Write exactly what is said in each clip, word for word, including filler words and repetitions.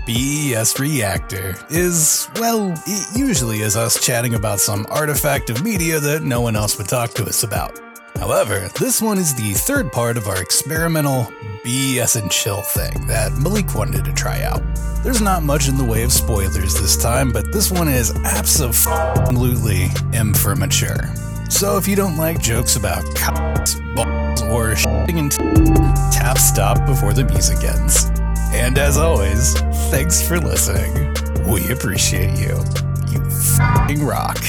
B S Reactor is, well, it usually is us chatting about some artifact of media that no one else would talk to us about. However, this one is the third part of our experimental B S and chill thing that Malik wanted to try out. There's not much in the way of spoilers this time, but this one is absolutely M for mature. So if you don't like jokes about cocks, balls, or shitting and t- tap stop before the music ends. And as always, thanks for listening. We appreciate you. You f***ing rock.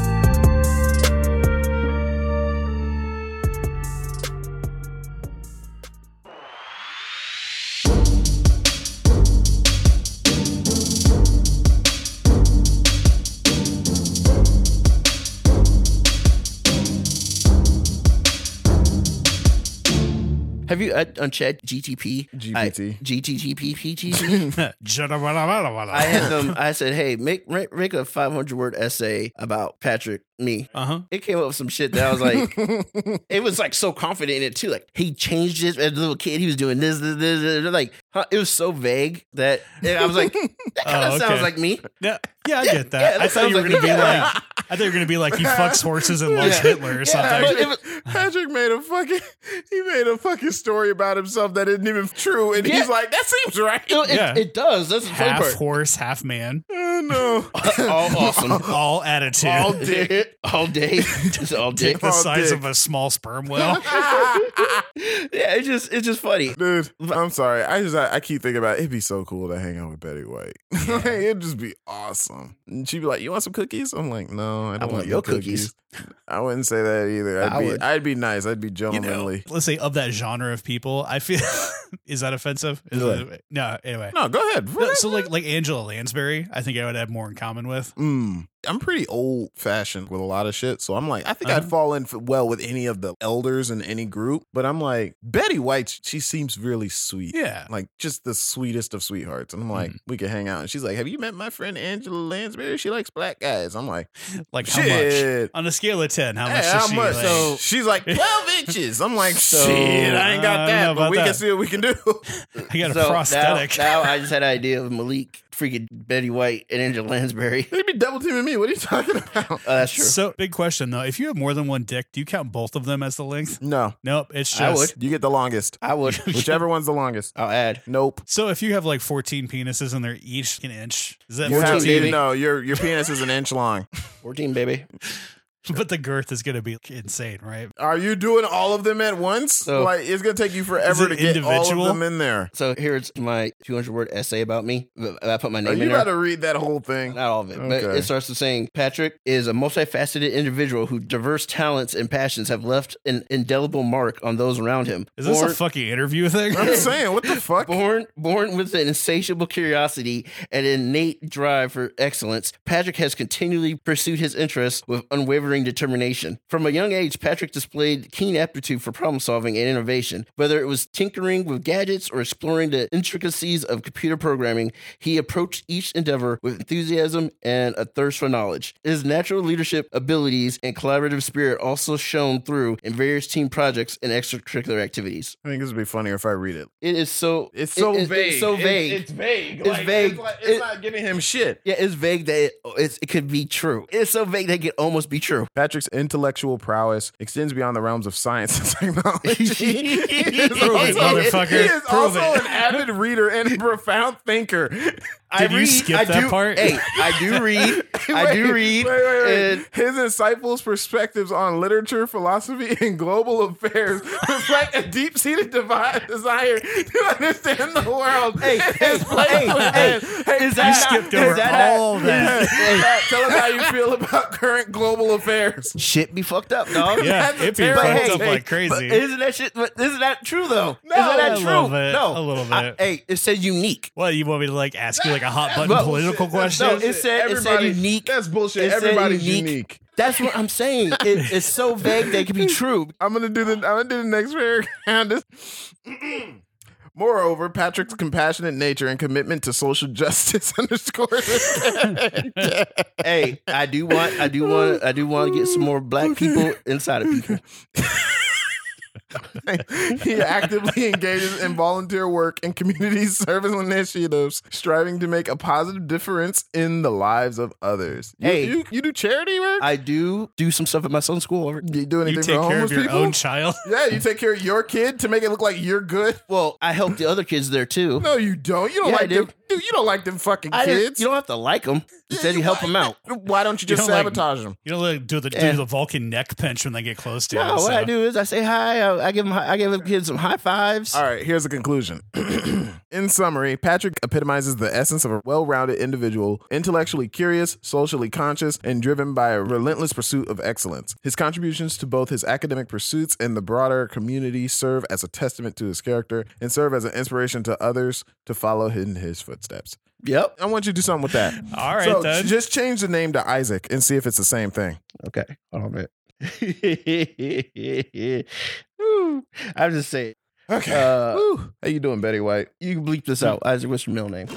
Have you uh, on Chat G T P? G P T. G T G P P T T. I had them. I said, "Hey, make make, make a five hundred word essay about Patrick." Me. Uh huh. It came up with some shit that I was like, it was like so confident in it too. Like he changed it as a little kid. He was doing this, this, this, this. Like huh? It was so vague that I was like, that kind of Oh, okay. sounds like me. Yeah, yeah, I Yeah, get that. yeah, that I thought you were sounds going to like- be yeah. like, I thought you were going to be like, he fucks horses and loves Yeah. Hitler or Yeah, something. but it was- Patrick made a fucking he made a fucking story about himself that isn't even true, and Yeah. he's like, "That seems right." it, it, Yeah. it does. That's the funny Half part. horse, half man, Oh no! All awesome. all attitude, all day, all day, just all day. dick the all size dick. of a small sperm whale. Yeah, it's just it's just funny. Dude, I'm sorry. I just I, I keep thinking about it. It'd be so cool to hang out with Betty White. Like, it'd just be awesome. And she'd be like, "You want some cookies?" I'm like, "No, I don't want want your no cookies." I wouldn't say that either. I'd I be would. I'd be nice. I'd be You know, gentlemanly. let's say of that genre of people, I feel is that offensive? Is Go it- no, anyway. No, go ahead. No, so like like Angela Lansbury, I think I would have more in common with. Mm, I'm pretty old fashioned with a lot of shit, so I'm like, I think Uh-huh. I'd fall in f- well with any of the elders in any group. But I'm like, Betty White, she seems really sweet. Yeah. Like just the sweetest of sweethearts. And I'm like, Mm. we could hang out. And she's like, "Have you met my friend Angela Lansbury? She likes black guys." I'm like, Like how shit. much? On a scale of ten, how much Hey, does how she much? like? So she's like twelve inches. I'm like, So, shit, I ain't uh, got I don't know that, but about we can that. see what we can do. I got a So prosthetic. Now, now I just had an idea of Malik, freaking Betty White, and Angela Lansbury. They'd be double teaming me. What are you talking about? Oh, that's true. So big question though, if you have more than one dick, do you count both of them as the length? No, Nope, it's just I would. you get the longest. I would. Whichever one's the longest. I'll add. Nope. So if you have like fourteen penises and they're each an inch, is that You have fourteen, to, baby. no, your your penis is an inch long. fourteen, baby. But the girth is going to be insane, right? Are you doing all of them at once? So- like it's gonna take you forever Is to it get all individual? of them in there. So here's my two hundred word essay about me. I put my Are name you in there. about to read that whole thing? Not all of it, but Okay. it starts with saying Patrick is a multifaceted individual whose diverse talents and passions have left an indelible mark on those around him. Is this born, a fucking interview thing? I'm saying, what the fuck? born, born with an insatiable curiosity and an innate drive for excellence, Patrick has continually pursued his interests with unwavering determination. From a young age, Patrick displayed keen aptitude for problem solving and innovation. Whether it was tinkering with gadgets or exploring the intricacies of computer programming, he approached each endeavor with enthusiasm and a thirst for knowledge. His natural leadership abilities and collaborative spirit also shone through in various team projects and extracurricular activities. I think this would be funnier if I read it. It is so It's so it- it- vague. It's so vague. It's, vague. It's Like, vague. It's, like, it's It- not giving him shit. yeah, it's vague that it, it's, it could be true. It's so vague that it could almost be true. Patrick's intellectual prowess extends beyond the realms of science and technology. He is Prove it, also- motherfucker. He is Prove also it. an avid reader and a profound thinker. Did you skip I that do, part? Hey, I do read. I do Wait, read. Wait, wait, wait. And His insightful perspectives on literature, philosophy, and global affairs reflect a deep-seated devi- desire to understand the world. Hey, and hey, his place hey, within. hey, is that You not- skipped is over that all not- of that. Hey, Pat, tell us how you feel about current global affairs. shit be fucked up, dog. Yeah, That's a it be terrible fucked Hey, up take, like But crazy. isn't that shit? But isn't that true though? No, isn't that a true? little bit, no, a little I- bit. hey, it says unique. What, you want me to like ask you like a hot button Well, political Bullshit. That's question? No, it said- it said Everybody- unique. That's bullshit. It said Everybody's unique. unique. That's what I'm saying. It, it's so vague that it could be true. I'm gonna do the. I'm gonna do the next paragraph. Moreover, Patrick's compassionate nature and commitment to social justice underscores his Hey, I do want, I do want, I do want to get some more black people inside of people. He actively engages in volunteer work and community service initiatives, striving to make a positive difference in the lives of others. You, Hey. you, you do charity work? I do do some stuff at my son's school. You do anything You for take care homeless of your people? own child. Yeah, you take care of your kid to make it look like you're good. Well, I help the other kids there too. No, you don't. You don't Yeah, I like do. them. Dude, you don't like them fucking I didn't- kids. you don't have to like them. Instead, you help them out. Why don't you You just don't like- sabotage them? You know, like, do the Yeah. do the Vulcan neck pinch when they get close to No, it. what so. I do is I say hi. I, I give them. I give the kids some high fives. All right, here's the conclusion. In summary, Patrick epitomizes the essence of a well-rounded individual, intellectually curious, socially conscious, and driven by a relentless pursuit of excellence. His contributions to both his academic pursuits and the broader community serve as a testament to his character and serve as an inspiration to others to follow in his footsteps. Yep. I want you to do something with that. All right, so then. just change the name to Isaac and see if it's the same thing. Okay. Hold on a minute. Woo. I'm just saying. Okay. Uh, Woo. How you doing, Betty White? You can bleep this out. Isaac, what's your middle name?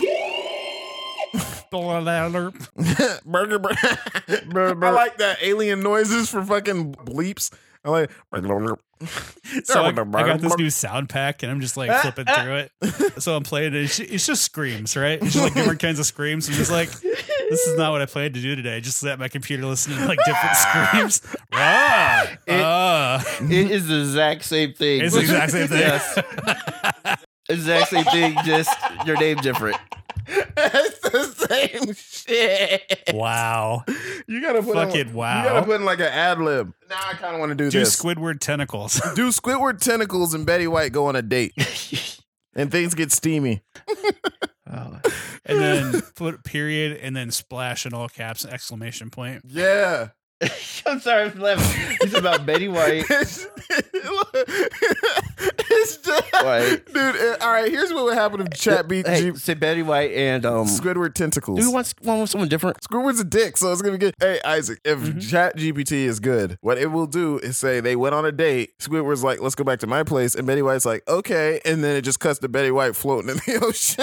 Burger, burger. I like that alien noises for fucking bleeps. I like. So I, I got this new sound pack and I'm just like flipping through it. So I'm playing it. It's just, it's just screams, right? It's just like different kinds of screams. I'm just like, this is not what I planned to do today. Just sat at my computer listening to like different screams. Ah, It- ah. It is the exact same thing. It's the exact same thing. Yes. Exact same thing, just your name different. It's the same shit. Wow. You gotta put Fucking in, wow. You gotta put in like an ad lib. Now I kind of want to do, Do this. Squidward tentacles. Do Squidward tentacles and Betty White go on a date, and things get steamy. Oh. And then put period and then splash in all caps exclamation point. Yeah. I'm sorry for laughing. It's about Betty White. it's, it's just, White. dude. uh, All right, here's what would happen if Chat beat Hey, G- say Betty White and um. Squidward tentacles. Do we want one with someone different? Squidward's a dick, so it's gonna be good. Hey, Isaac, if Mm-hmm. Chat G P T is good, what it will do is say they went on a date. Squidward's like, let's go back to my place. And Betty White's like, okay. And then it just cuts to Betty White floating in the ocean.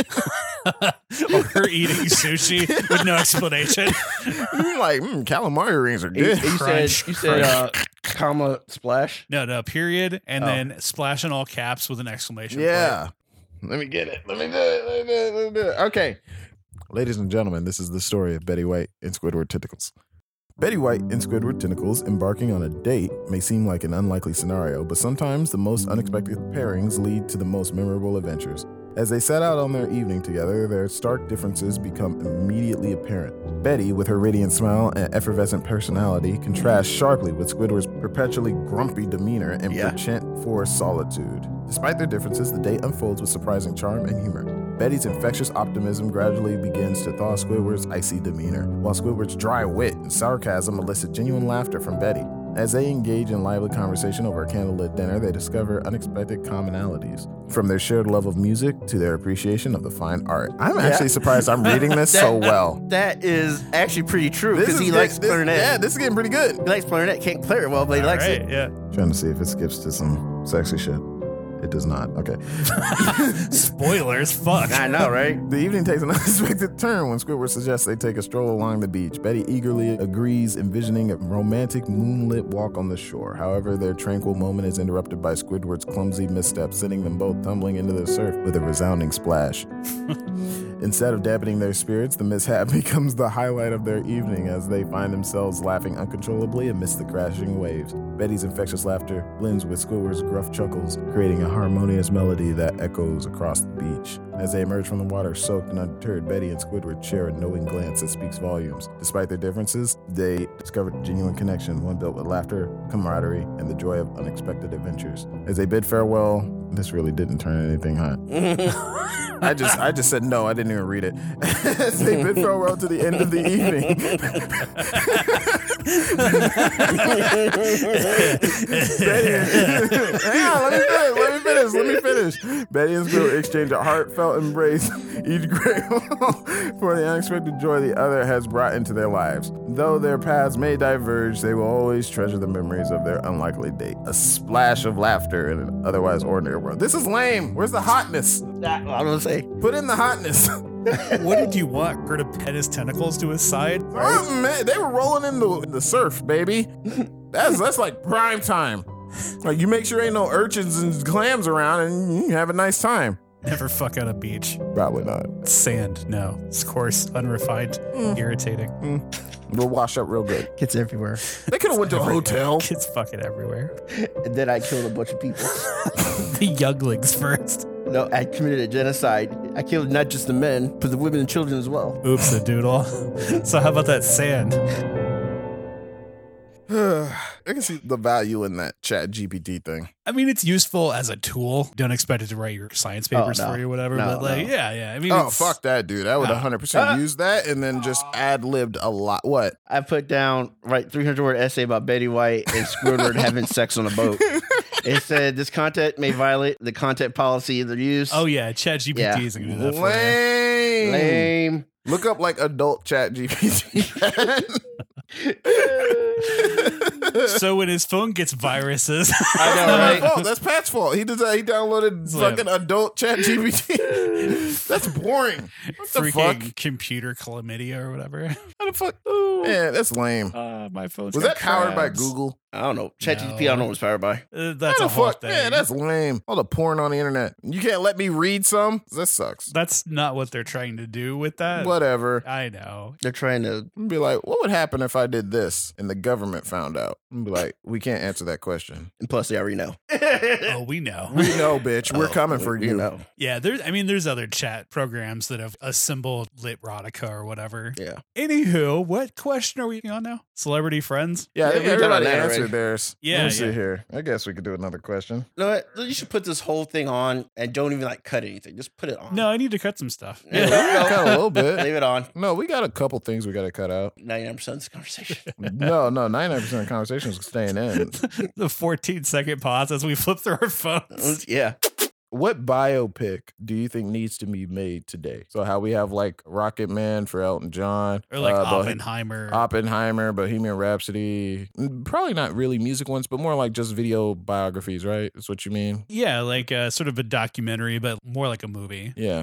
Or her eating sushi with no explanation. You're like, mm, calamari rings are You, good. you Crunch, said you said uh, comma splash. No, no, period. And Oh. then splash in all caps with an exclamation Yeah. Let me get it. Let me do it. Let me do it. Let me do it. Okay. Ladies and gentlemen, this is the story of Betty White and Squidward Tentacles. Betty White and Squidward Tentacles embarking on a date may seem like an unlikely scenario, but sometimes the most unexpected pairings lead to the most memorable adventures. As they set out on their evening together, their stark differences become immediately apparent. Betty, with her radiant smile and effervescent personality, contrasts sharply with Squidward's perpetually grumpy demeanor and Yeah. penchant for solitude. Despite their differences, the date unfolds with surprising charm and humor. Betty's infectious optimism gradually begins to thaw Squidward's icy demeanor, while Squidward's dry wit and sarcasm elicit genuine laughter from Betty. As they engage in lively conversation over a candlelit dinner, they discover unexpected commonalities. From their shared love of music to their appreciation of the fine art. I'm actually surprised I'm reading this That- so well. That is actually pretty true This because is he get- likes this- clarinet. Yeah, this is getting pretty good. He likes clarinet. Can't play it well, but he point. likes All it. right, yeah. Trying to see if it skips to some sexy shit. It does not. Okay. Spoilers, fuck. I know, right? The evening takes an unexpected turn when Squidward suggests they take a stroll along the beach. Betty eagerly agrees, envisioning a romantic moonlit walk on the shore. However, their tranquil moment is interrupted by Squidward's clumsy misstep, sending them both tumbling into the surf with a resounding splash. Instead of dampening their spirits, the mishap becomes the highlight of their evening as they find themselves laughing uncontrollably amidst the crashing waves. Betty's infectious laughter blends with Squidward's gruff chuckles, creating a harmonious melody that echoes across the beach. As they emerge from the water, soaked and undeterred, Betty and Squidward share a knowing glance that speaks volumes. Despite their differences, they discover a genuine connection, one built with laughter, camaraderie, and the joy of unexpected adventures. As they bid farewell, this really didn't turn anything hot. I just I just said no, I didn't even read it. As they bid farewell to the end of the evening. Betty, hang on, let me finish, let me finish, let me finish. Betty and Squidward exchange a heartfelt embrace, each grateful for the unexpected joy the other has brought into their lives. Though their paths may diverge, they will always treasure the memories of their unlikely date. A splash of laughter in an otherwise ordinary world. This is lame. Where's the hotness? I was gonna say. Put in the hotness. What did you want? Her to pet his tentacles to his side? Oh, man, they were rolling in the, the surf, baby. That's that's like prime time. Like, you make sure ain't no urchins and clams around and you have a nice time. Never fuck on a beach. Probably not. Sand, no. It's coarse, unrefined, mm. irritating. Mm. We'll wash up real good. Kids everywhere. They could have went to a hotel. Kids fucking everywhere. And then I killed a bunch of people. The younglings first. No, I committed a genocide. I killed not just the men, but the women and children as well. Oops, a doodle. So how about that sand? I can see the value in that Chat G P T thing. I mean, it's useful as a tool. Don't expect it to write your science papers oh, no. for you or whatever. No, but like, no. yeah, yeah. I mean, oh, it's, fuck that, dude. I would no. one hundred percent use that and then just ad-libbed a lot. What? I put down, write three hundred word essay about Betty White and Squidward having sex on a boat. It said this content may violate the content policy of the use. Oh, yeah. Chat G P T Yeah. isn't going to do that for Lame. Lame. Look up like adult Chat G P T. So when his phone gets viruses, I know, That's right? my fault. That's Pat's fault. He does. He downloaded It's fucking like- adult Chat G P T. That's boring. What the freaking fuck? computer chlamydia or whatever. How the fuck? Yeah, that's lame. Uh, my phone's Was got that powered by crabs. Google? I don't know. ChatGPT, I don't know what it's powered by. Uh, that's How a the whole fuck? thing. Yeah, that's lame. All the porn on the internet. You can't let me read some? That sucks. That's not what they're trying to do with that. Whatever. I know. They're trying to. I'd be like, what would happen if I did this and the government found out? I'd be like, we can't answer that question. And plus, they already know. Oh, we know. We know, bitch. We're Oh, coming we- for we you. know. Yeah, there's. I mean, there's other chat programs that have assembled Literatica or whatever. Yeah. Anywho, what question are we on now? Celebrity friends? Yeah, I Yeah, think we talked about everybody that answered already. theirs. Yeah, Let me see yeah. here. I guess we could do another question. No, what? You should put this whole thing on and don't even like cut anything. Just put it on. No, I need to cut some stuff. Yeah. Yeah, cut a little bit. Leave it on. No, we got a couple things we got to cut out. ninety-nine percent of this conversation. No, no, ninety-nine percent of conversations staying in. The fourteen second pause as we flip through our phones. Yeah. What biopic do you think needs to be made today? So how we have like Rocket Man for Elton John, Or like uh, Bo- Oppenheimer. Oppenheimer, Bohemian Rhapsody. Probably not really music ones, but more like just video biographies, right? That's what you mean? yeah, like uh, sort of a documentary, but more like a movie. Yeah.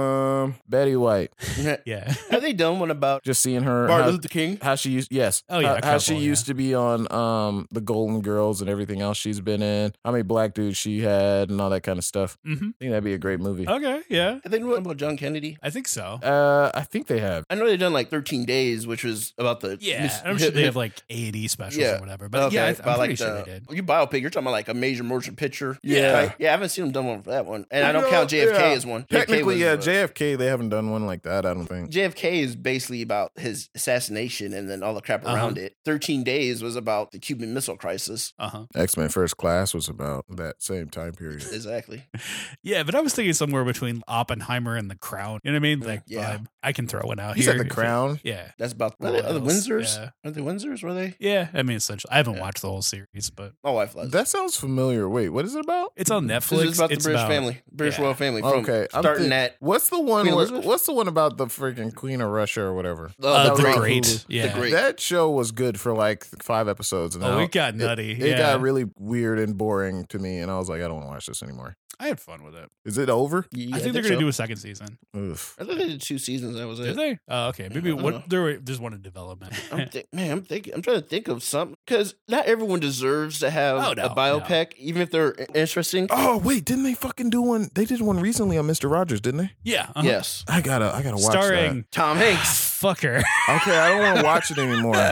Um, Betty White. Yeah. Have they done one about Just seeing her. Martin how- Luther King? How she used, yes. Oh, yeah, How, a how she couple, yeah. used to be on um the Golden Girls and everything else she's been in. How many black dudes she had and all that kind of stuff. hmm I think that'd be a great movie. Okay, yeah. Have they done one about John Kennedy? I think so. Uh, I think they have. I know they've done like thirteen days, which was about the Yeah, mis- I'm sure they have like eighty specials Yeah. or whatever. But Okay, yeah, I, I'm about, pretty like sure the, they did. You biopic, you're talking about like a major motion picture. Yeah. Type. Yeah, I haven't seen them done one for that one. And I don't You count know, J F K yeah. as one. J F K Technically, was, yeah, uh, J F K, they haven't done one like that, I don't think. J F K is basically about his assassination and then all the crap Uh-huh. around it. thirteen days was about the Cuban Missile Crisis. Uh huh. X-Men First Class was about that same time period. Exactly. Yeah, but I was thinking somewhere between Oppenheimer and The Crown. You know what I mean? Like, Yeah. vibe. I can throw one out You here. said The if it- Crown? Yeah. That's about What are they, are the else? Windsors? Yeah. Are they Windsors? Were they? Yeah. I mean, essentially, I haven't Yeah. watched the whole series, but My wife loves. That sounds familiar. Wait, what is it about? it's on This Netflix. is about the British about- family, British yeah. royal family. From Okay, I'm starting think- at What's the one? Queen where- Elizabeth? What's the one about the freaking Queen of Russia or whatever? uh, Uh, the the Great. Great. Hulu. Yeah. The Great. That show was good for like five episodes. And Oh, now it got nutty. It, it yeah. got really weird and boring to me, and I was like, I don't want to watch this anymore. I had fun with it. Is it over? Yeah, I think they're going to so. do a second season. Oof. I thought they did two seasons. That was Did it. they? Oh, okay. Maybe I don't know. what there were, there's one in development. I'm thi- man, I'm thinking. I'm trying to think of something because not everyone deserves to have Oh, no, a biopic, even if they're i- interesting. Oh wait, didn't they fucking do one? They did one recently on Mister Rogers, didn't they? yeah. uh-huh. Yes, I gotta, I gotta watch Starring Tom Hanks. fucker. that. Okay, I don't want to watch it anymore.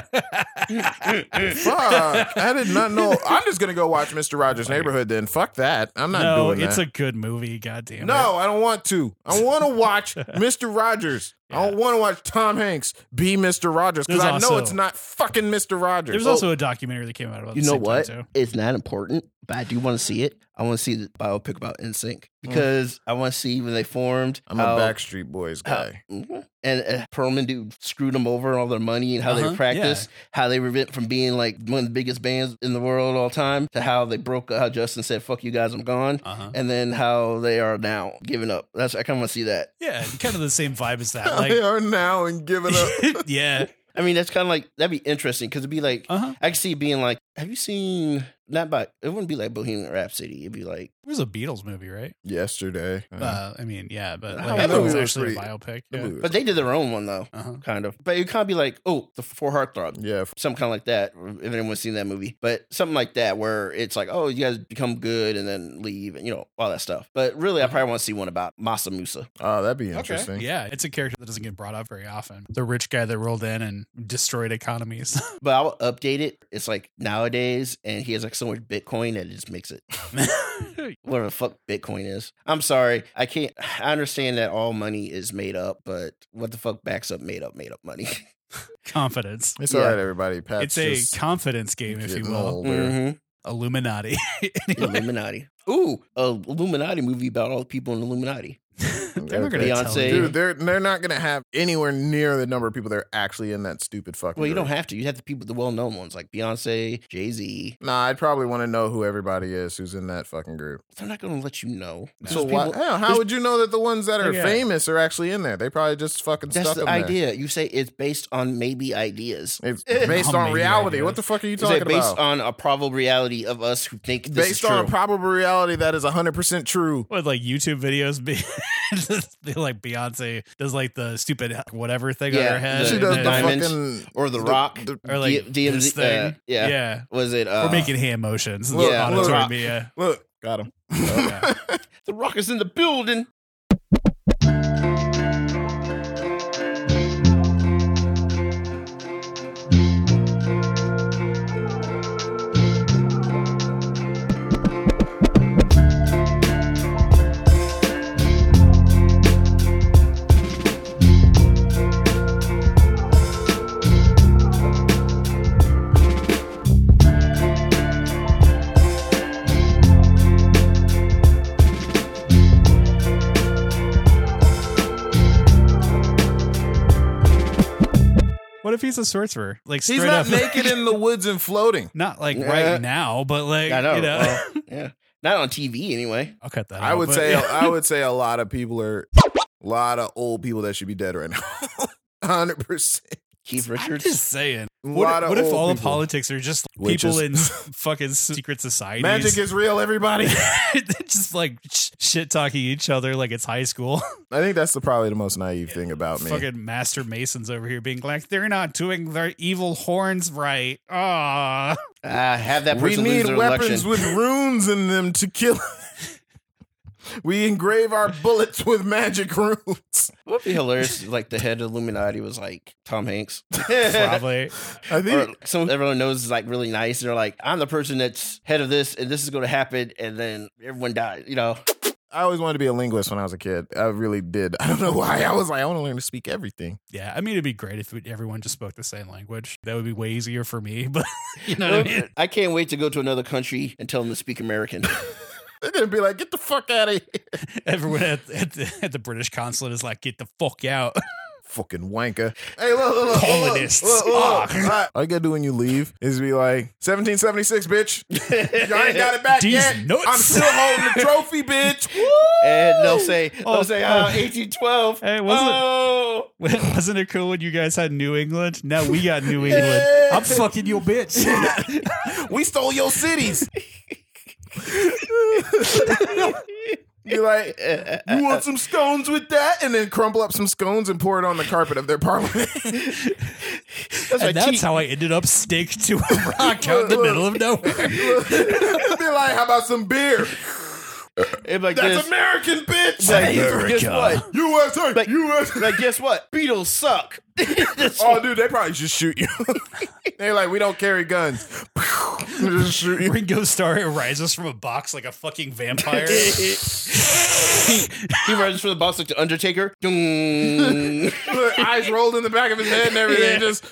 Fuck, I did not know. I'm just gonna go watch Mister Rogers' Neighborhood then. Fuck that. I'm not no, doing it's that. a good movie. God damn it. No, I don't want to. I want to watch Mister Rogers. I don't want to watch Tom Hanks be Mister Rogers because There's I know also- it's not fucking Mister Rogers. There's also a documentary that came out about You the know same what? time, too. It's not important, but I do want to see it. I want to see the biopic about N Sync because I want to see when they formed. I'm how- a Backstreet Boys how- guy. Mhm. And uh, Perlman dude screwed them over all their money and how Uh-huh, they practiced, how they went from being like one of the biggest bands in the world all time to how they broke up, how Justin said, fuck you guys, I'm gone. Uh-huh. And then how they are now giving up. That's I kind of want to see that. Yeah, kind of the same vibe as that. they Like, are now and giving up. yeah. I mean, that's kind of like, that'd be interesting because it'd be like, Uh huh. I can see it being like, have you seen not by. It wouldn't be like Bohemian Rhapsody. It'd be like it was a Beatles movie, right? Yesterday. Uh, Uh, I mean, yeah, but I like, don't that know, was it was actually pretty- a biopic. the Yeah. movie was- but they did their own one though, Uh-huh. kind of. But it kind of be like, oh, the Four Heartthrob, yeah. something kind of like that. If anyone's seen that movie, but something like that where it's like, oh, you guys become good and then leave, and you know all that stuff. But really, I probably want to see one about Masa Musa. Oh, that'd be interesting. Yeah, it's a character that doesn't get brought up very often. The rich guy that rolled in and destroyed economies. But I'll update it. It's like nowadays, and he has like so much Bitcoin that it just makes it whatever the fuck Bitcoin is. I'm sorry, I can't. I understand that all money is made up, but what the fuck backs up made up made up money? Confidence. It's Yeah. all right, everybody. Pat's It's a just confidence game, if you getting will. older. Mhm. Illuminati. Anyway, Illuminati. Ooh, a Illuminati movie about all the people in the Illuminati. they're never Okay. gonna tell Beyonce. you. Dude, they're they're not gonna have anywhere near the number of people that are actually in that stupid fucking. Well, you group. don't have to. You have the people, the well-known ones like Beyonce, Jay Z. Nah, I'd probably want to know who everybody is who's in that fucking group. They're not going to let you know. So There's why? people- hell, how there's- would you know that the ones that are Yeah. famous are actually in there? They probably just fucking That's stuck the them idea. You say it's based on maybe ideas. there. It's based How on many reality. ideas? What the fuck are you You say talking based about? on a probable reality of us who think this is Based true. on a probable reality that is one hundred percent true. What, like YouTube videos be like Beyonce does like the stupid whatever thing on Yeah, her head. the- She and does then- the diamonds. fucking or The the- Rock. the- or like D- DMZ, this thing. uh, yeah. yeah. Was it? Uh, We're making hand motions. Look, Yeah, look. auditory media. Look, got him. Yeah. The Rock is in the building. What if he's a sorcerer? Like straight He's not up, naked in the woods and floating. not like Yeah. right now, but like I know. you know. well, yeah. Not on T V anyway. I'll cut that. I out, would but- say I would say a lot of people are a lot of old people that should be dead right now. hundred percent. Keith I'm Richards. just saying. A What, lot of what if old all the people. politics are just Witches. people in fucking secret societies? Magic is real, everybody. just like sh- shit talking each other like it's high school. I think that's the, probably the most naive thing about me. Fucking master masons over here being like, they're not doing their evil horns right. Ah, Ah, have that we person lose need their weapons election. with runes in them to kill. We engrave our bullets with magic runes. What would be hilarious if, like, the head of Illuminati was like Tom Hanks. probably. I Or think someone everyone knows is like really nice. They're like, I'm the person that's head of this, and this is going to happen, and then everyone dies. You know, I always wanted to be a linguist when I was a kid. I really did. I don't know why. I was like, I want to learn to speak everything. Yeah, I mean, it'd be great if everyone just spoke the same language. That would be way easier for me. But you know what I mean? I can't wait to go to another country and tell them to speak American. They're gonna be like, get the fuck out of here. Everyone at, at, the, at the British consulate is like, get the fuck out. Fucking wanker. Hey, look, look, look. Colonists. Look, look, look. Ah. All right. All you gotta do when you leave is be like, seventeen seventy-six, bitch. Y'all ain't got it back These yet. nuts. I'm still holding the trophy, bitch. Woo! And they'll say, they'll Oh, say, oh. oh, eighteen twelve. Hey, wasn't it- oh. Wasn't it cool when you guys had New England? Now we got New England. Yeah. I'm fucking your bitch. We stole your cities. Be like, you want some scones with that? And then crumble up some scones and pour it on the carpet of their parliament. That's And like that's cheat. how I ended up staked to a rock out in the middle of nowhere. Be like, how about some beer? It'd be like That's this. American, bitch. Like, guess what? U S A, Like- U S A. Like, guess what? Beatles suck. That's Oh, dude, they probably just shoot you. They're like, we don't carry guns. Just shoot you. Ringo Starr arises from a box like a fucking vampire. he, he runs from the box like the Undertaker. Dung. Look, eyes rolled in the back of his head and everything. Yeah. Just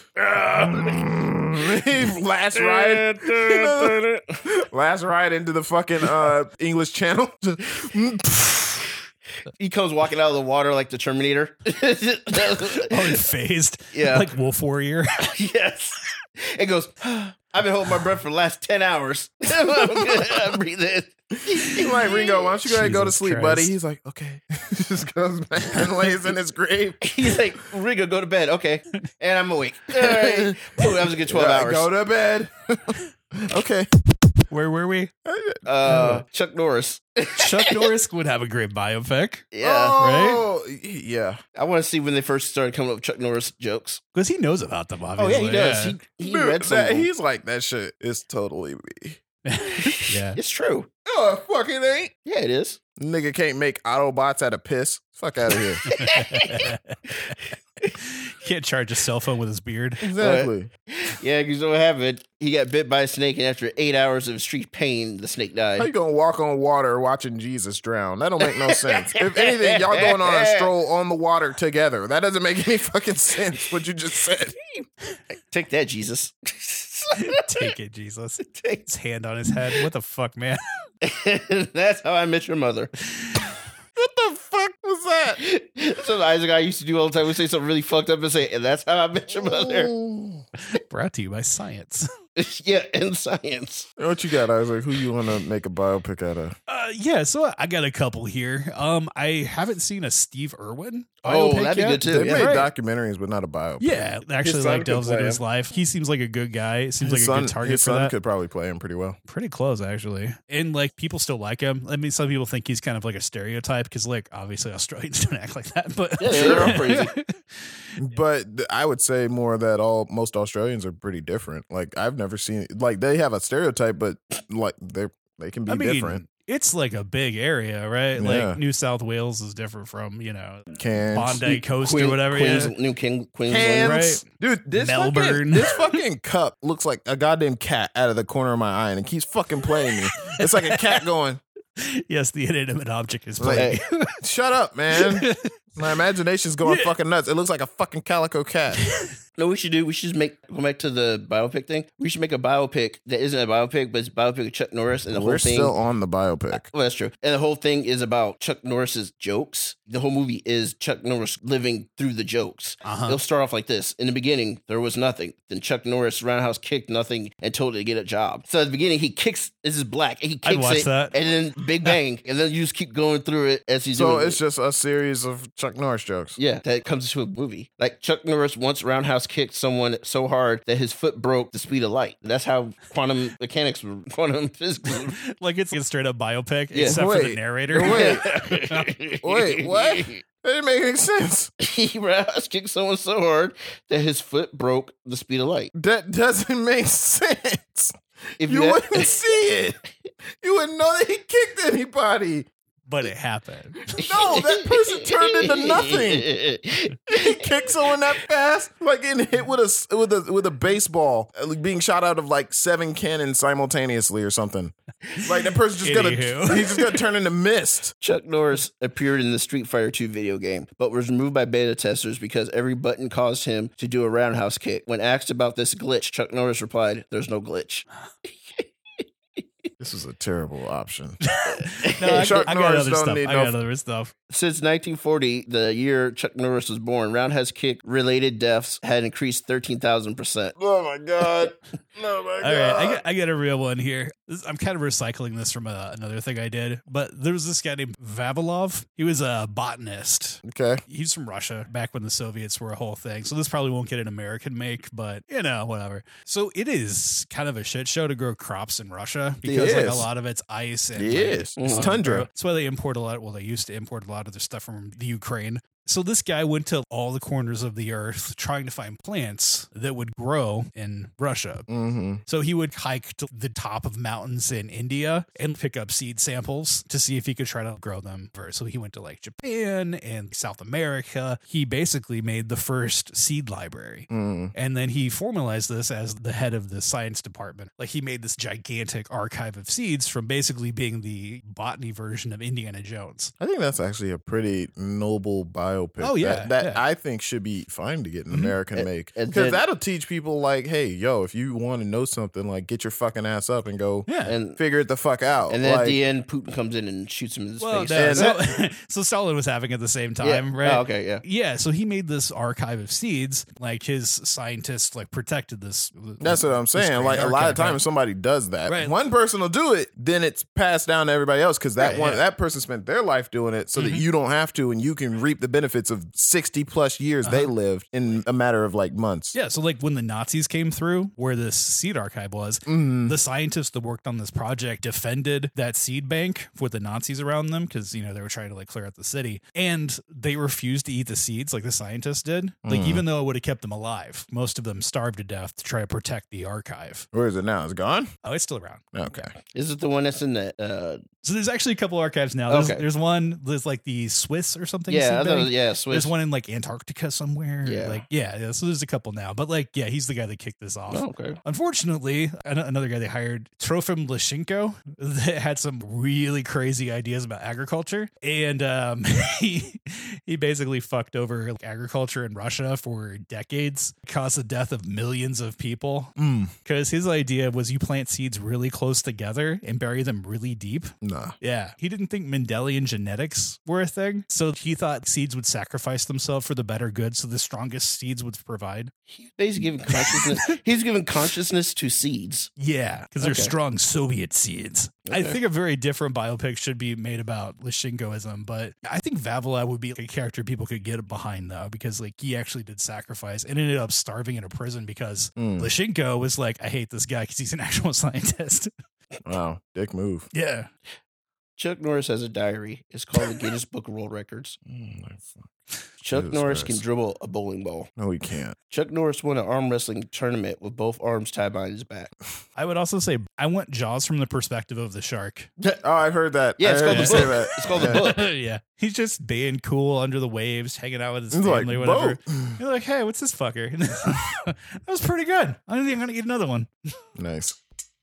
last ride, last ride into the fucking uh, English Channel. He comes walking out of the water like the Terminator. Oh, phased. Yeah. Like Wolf Warrior. Yes. It goes, I've been holding my breath for the last ten hours. I'm good. I'm breathing. He's like, Ringo, why don't you go ahead and go to Jesus sleep, Christ. buddy? He's like, okay. Just goes back and lays in his grave. He's like, Ringo, go to bed. Okay. And I'm awake. All right. Ooh, that was a good twelve Yeah, hours. Go to bed. Okay. Where were we? Uh, Chuck Norris. Chuck Norris would have a great biopic. Yeah. Oh, right? Yeah. I want to see when they first started coming up with Chuck Norris jokes. Because he knows about them, obviously. Oh, yeah, he does. Yeah. He, he Dude, read some. that, he's like, that shit is totally me. Yeah. It's true. Oh, fuck it ain't. Yeah, it is. Nigga can't make Autobots out of piss. Fuck out of here. Can't charge a cell phone with his beard. Exactly. Yeah, because what happened, he got bit by a snake, and after eight hours of extreme pain, the snake died. How you gonna walk on water watching Jesus drown? That don't make no sense. If anything, y'all going on a stroll on the water together. That doesn't make any fucking sense, what you just said. Take that, Jesus. Take it, Jesus. His hand on his head. What the fuck, man? That's how I met your mother. What the fuck was that? That's what Isaac and I used to do all the time. We say something really fucked up and say, and that's how I met your mother. Brought to you by science. Yeah, in science. What you got, Isaac? Who you want to make a biopic out of? Uh, yeah, so I got a couple here. Um, I haven't seen a Steve Irwin Oh, biopic that'd be yet. good too. They Yeah. made Right. documentaries, but not a biopic. Yeah, actually, His son like could delves play into his him. life. He seems like a good guy. It seems His like son, a good target his for son that. could probably play him pretty well. Pretty close, actually. And like people still like him. I mean, some people think he's kind of like a stereotype because, like, obviously Australians don't act like that. But Yeah, they're all crazy. But th- I would say more that all most Australians are pretty different. Like I've never seen like they have a stereotype, but like they're they can be I mean, different. it's like a big area, right? Yeah. Like New South Wales is different from, you know, Cairns. Bondi Coast Queen- or whatever. Queens, Yeah. New King, Queensland. Cairns. Right. Dude, this fucking, Melbourne. this fucking cup looks like a goddamn cat out of the corner of my eye and it keeps fucking playing me. It's like a cat going, Yes, the inanimate object is Like, playing. shut up, man. My imagination's going Yeah. fucking nuts. It looks like a fucking calico cat. No, we should do. We should just make go back to the biopic thing. We should make a biopic that isn't a biopic, but it's a biopic of Chuck Norris, and the We're whole thing. still on the biopic. Well, that's true. And the whole thing is about Chuck Norris's jokes. The whole movie is Chuck Norris living through the jokes. Uh-huh. It'll start off like this. In the beginning, there was nothing. Then Chuck Norris roundhouse kicked nothing and told it to get a job. So at the beginning, he kicks. This is black. And he I'd kicks watch it, that. and then big bang, and then you just keep going through it as he's So doing it's it. just a series of Chuck Norris jokes. Yeah, that comes into a movie. Like Chuck Norris once roundhouse kicked someone so hard that his foot broke the speed of light. That's how quantum mechanics, were- quantum physics. were- Like it's a straight up biopic, Yeah. except for the Wait. narrator. Wait. Wait, what? That didn't make any sense. He roundhouse kicked someone so hard that his foot broke the speed of light. That doesn't make sense. If You had- wouldn't see it. You wouldn't know that he kicked anybody. But it happened. No, that person turned into nothing. He kicked someone that fast, like getting hit with a with a with a baseball, like being shot out of like seven cannons simultaneously or something. Like that person just gonna Anywho. he's just gonna turn into mist. Chuck Norris appeared in the Street Fighter two video game, but was removed by beta testers because every button caused him to do a roundhouse kick. When asked about this glitch, Chuck Norris replied, "There's no glitch." This is a terrible option. No, I, Chuck I got Norris other don't stuff. need I no- got other stuff. Since nineteen forty, the year Chuck Norris was born, roundhouse kick related deaths had increased thirteen thousand percent. Oh my god! Oh my god! All right, I got, I got a real one here. This, I'm kind of recycling this from uh, another thing I did, but there was this guy named Vavilov. He was a botanist. Okay. He's from Russia back when the Soviets were a whole thing. So this probably won't get an American make, but you know, whatever. So it is kind of a shit show to grow crops in Russia because like a is. lot of it's ice and It like, is. It's uh, tundra. That's why they import a lot. Well, they used to import a lot of their stuff from the Ukraine. So this guy went to all the corners of the earth trying to find plants that would grow in Russia. Mm-hmm. So he would hike to the top of mountains in India and pick up seed samples to see if he could try to grow them first. So he went to like Japan and South America. He basically made the first seed library. Mm. And then he formalized this as the head of the science department. Like he made this gigantic archive of seeds from basically being the botany version of Indiana Jones. I think that's actually a pretty noble biopic. Oh, yeah, that, that yeah. I think should be fine to get an Mhm. American And- make and because then- that'll teach people like, hey, yo, if you want to know something, like get your fucking ass up and go Yeah. And figure it the fuck out. and then like, at the end, Putin comes in and shoots him in his Well, face. no, And so, so Stalin was having it at the same time, yeah. right? Oh, okay, yeah. Yeah, so he made this archive of seeds. Like his scientists, like protected this. that's what I'm this saying. great Like a lot of archive, times, right? if somebody does that, Right. one person will do it, then it's passed down to everybody else because that Right, one yeah. that person spent their life doing it, so that Mhm. you don't have to, and you can reap the benefits benefits of sixty plus years uh-huh. they lived in a matter of like months. Yeah. So like when the Nazis came through, where this seed archive was, mm. the scientists that worked on this project defended that seed bank with the Nazis around them because, you know, they were trying to like clear out the city, and they refused to eat the seeds like the scientists did. Like mm. even though it would have kept them alive, most of them starved to death to try to protect the archive. Where is it now? Is it gone? Oh, it's still around. Okay. Is it the one that's in the... Uh... So there's actually a couple archives now. There's, okay. there's one, there's like the Swiss or something. Yeah, I thought, yeah, Swiss. There's one in like Antarctica somewhere. Yeah. Like, yeah, yeah. So there's a couple now. But like, yeah, he's the guy that kicked this off. Oh, okay. Unfortunately, an- another guy they hired, Trofim Lyshenko, that had some really crazy ideas about agriculture. And um, he he basically fucked over like, agriculture in Russia for decades, caused the death of millions of people. Because mm. his idea was you plant seeds really close together and bury them really deep. Nah. Yeah. He didn't think Mendelian genetics were a thing. So he thought seeds would sacrifice themselves for the better good. So the strongest seeds would provide. He's basically giving consciousness. He's giving consciousness to seeds. Yeah. Because Okay. they're strong Soviet seeds. Okay. I think a very different biopic should be made about Lyshenkoism, but I think Vavilov would be like a character people could get behind though, because like he actually did sacrifice and ended up starving in a prison because mm. Lyshenko was like, I hate this guy because he's an actual scientist. Wow, dick move. Yeah. Chuck Norris has a diary. It's called the Guinness Book of World Records. Oh, my fuck. Chuck Jesus Norris Christ. can dribble a bowling ball. No, he can't. Chuck Norris won an arm wrestling tournament with both arms tied behind his back. I would also say I want Jaws from the perspective of the shark. Oh, I've heard that. Yeah, it's I called the book. That. It's called yeah. the book. Yeah. He's just being cool under the waves, hanging out with his He's family, like, whatever. You're like, hey, what's this fucker? That was pretty good. I don't think I'm going to eat another one. Nice.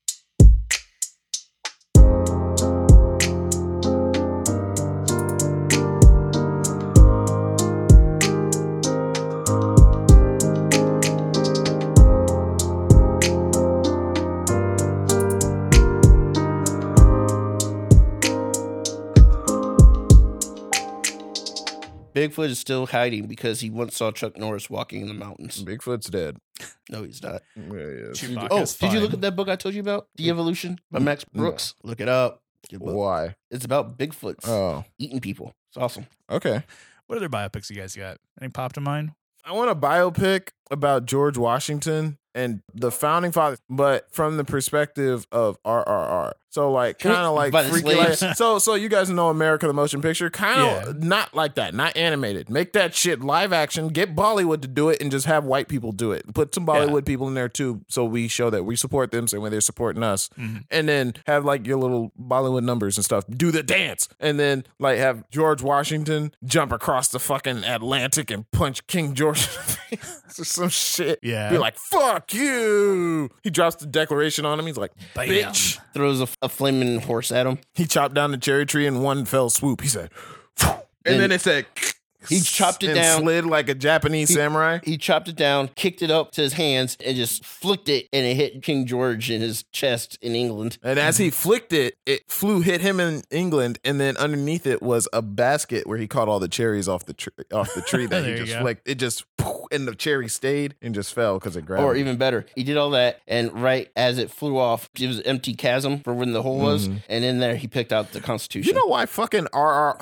Bigfoot is still hiding because he once saw Chuck Norris walking in the mountains. Bigfoot's dead. No, he's not. Yeah, he is. Chewbacca's Oh, fine. did you look at that book I told you about? The Evolution by Max Brooks? No. Look it up. Good book. Why? It's about Bigfoots Oh. eating people. It's awesome. Okay. What other biopics you guys got? Any pop to mind? I want a biopic about George Washington and the founding fathers, but from the perspective of R R R. So like kind of like By the freaky like, slaves. so so you guys know America the Motion Picture, kind of Yeah. not like that, not animated. Make that shit live action, get Bollywood to do it and just have white people do it. Put some Bollywood people in there too so we show that we support them same way they're supporting us. Mm-hmm. And then have like your little Bollywood numbers and stuff. Do the dance. And then like have George Washington jump across the fucking Atlantic and punch King George in the face or some shit. Yeah. Be like, fuck you. He drops the Declaration on him. He's like, Bam. bitch. Throws a, a flaming horse at him. He chopped down the cherry tree in one fell swoop. He said, and, and then it said, he chopped it and down. slid like a Japanese he, samurai. He chopped it down, kicked it up to his hands, and just flicked it, and it hit King George in his chest in England. And as he flicked it, it flew, hit him in England, and then underneath it was a basket where he caught all the cherries off the tree. Off the tree that he just flicked. It just, and the cherry stayed and just fell because it grabbed. Or him. even better, he did all that, and right as it flew off, it was an empty chasm for when the hole was, Mm-hmm. and in there he picked out the Constitution. You know why fucking R R.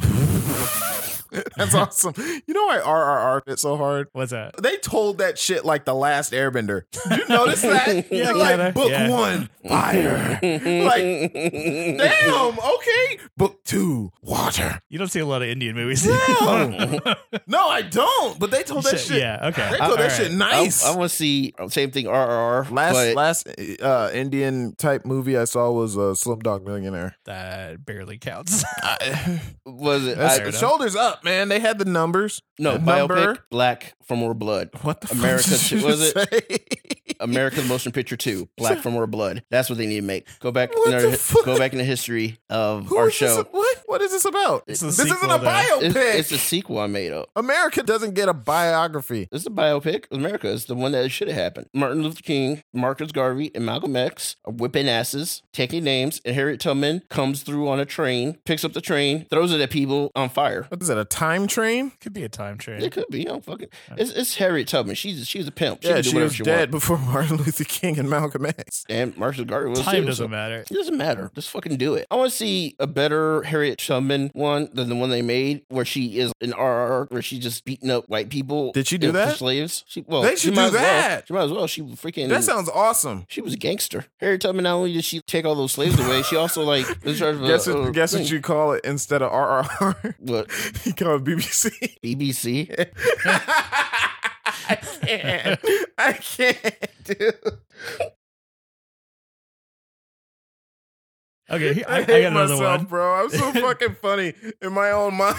That's awesome. You know why R R R fit so hard? What's that? They told that shit like The Last Airbender. Did you notice that? Yeah, like kinda. book Yeah. one, fire. Like, damn, okay. Book two, water. You don't see a lot of Indian movies. No, no, I don't. But they told that shit. Yeah, okay. They All told that right. shit nice. I, I want to see same thing R R R. last but last uh, Indian type movie I saw was uh, Slumdog Millionaire. That barely counts. I, was it? that's, I, enough. shoulders up, man. They had the numbers. no, The biopic, number. Black from More Blood. What the America fuck did you was it? say? American Motion Picture two, Black from More Blood. That's what they need to make. Go back What in our, the fuck? go back in the history of Who our is this- show. what? What is this about? It's a this isn't sequel a to- biopic. It's, it's a sequel I made up. America doesn't get a biography. This is a biopic. America is the one that should have happened. Martin Luther King, Marcus Garvey, and Malcolm X are whipping asses, taking names, and Harriet Tubman comes through on a train, picks up the train, throws it at people on fire. What is that? A time train? Could be a time train. It could be. I don't fucking. It's, it's Harriet Tubman. She's she's a pimp. She Yeah, can do she whatever was she dead want. before Martin Luther King and Malcolm X. And Marcus Garvey was Time too, doesn't so- matter. It doesn't matter. Just fucking do it. I want to see a better Harriet Tubman one, the, the one they made, where she is an R R, where she's just beating up white people. Did she do and- that? for slaves. She, well, They she should might do as well. that. She might as well. She freaking. That sounds awesome. She was a gangster. Harriet Tubman, not only did she take all those slaves away, she also, like, was in charge of a- Guess, a what, guess what thing. you call it instead of R R R? What? You call it B B C. B B C? I can't. I can't, dude. Okay, he- I, I, I hate got another myself, one. bro. I'm so fucking funny in my own mind.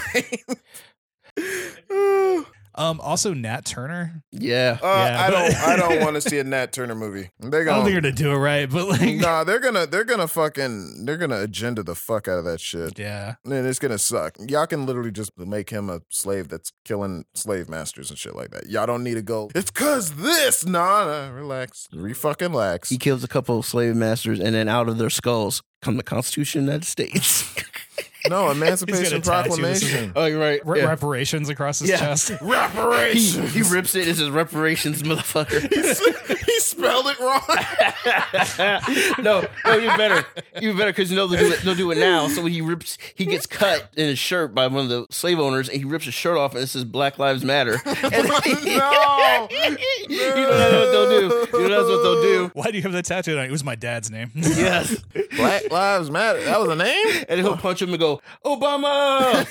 Um, also Nat Turner. Yeah. Uh, Yeah, I but- don't. I don't want to see a Nat Turner movie. They're I don't gonna. think they're gonna do it right, but like, Nah, they're gonna. They're gonna fucking. They're gonna agenda the fuck out of that shit. yeah. And it's gonna suck. Y'all can literally just make him a slave that's killing slave masters and shit like that. Y'all don't need to go. It's cause this. Nah, nah relax. Re fucking relax. He kills a couple of slave masters, and then out of their skulls come the Constitution of the United States. No, He's Emancipation gonna tattoo this Proclamation. Oh, you're right. Re- Yeah. Reparations across his Yeah. chest. He, Reparations. he rips it. It says reparations, motherfucker. He spelled it wrong. no, no, you better, you better, because you know they'll do it. They'll do it now. So when he rips, he gets cut in his shirt by one of the slave owners, and he rips his shirt off, and it says "Black Lives Matter." And No. you know that's what they'll do. You know that's what they'll do. Why do you have that tattooed on? It was my dad's name. Yes, Black Lives Matter. That was a name? and he'll punch him and go, "Obama." Thanks,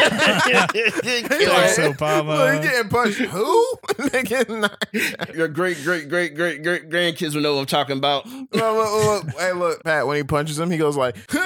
Look, Obama. he getting punched. Who? Nigga, Your great, great, great, great, great grandkids will know what I'm talking about. look, look, look. Hey, look, Pat, when he punches him, he goes like, make